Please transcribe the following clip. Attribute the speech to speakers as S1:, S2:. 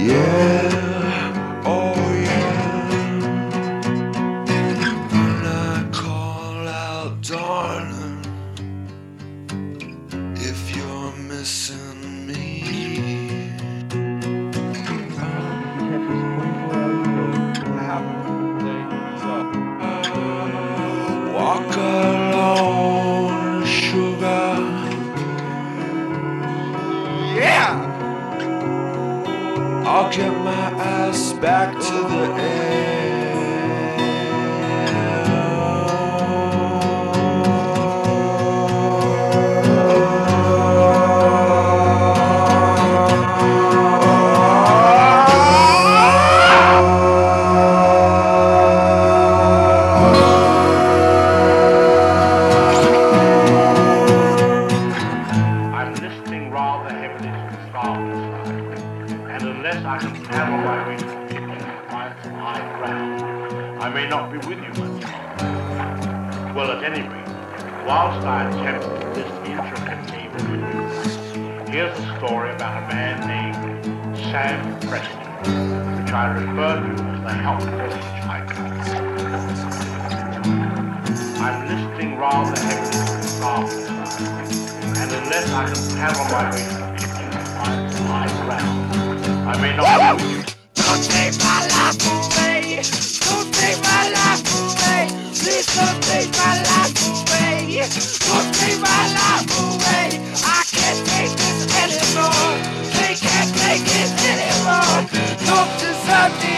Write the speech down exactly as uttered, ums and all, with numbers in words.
S1: Yeah, oh yeah. When I call out, darling, if you're missing me, walk alone, sugar. Yeah! I'll get my ass back to the air.
S2: I'm listening rather heavily to the starboard side, and unless I can paddle my way to find some high ground, I may not be with you much longer. Well, at any rate, whilst I attempt this intricate neighborhood, here's a story about a man named Sam Preston, which I refer to as the helpless hitchhiker. I'm listening rather heavily to the starboard side, and unless I can paddle my way to the kitchen and find some high ground, I may not be with you.
S3: Don't take my life away. Don't take my life away. Please don't take my life away. Don't take my life away. I can't take this anymore. They can't take it anymore. Don't deserve me.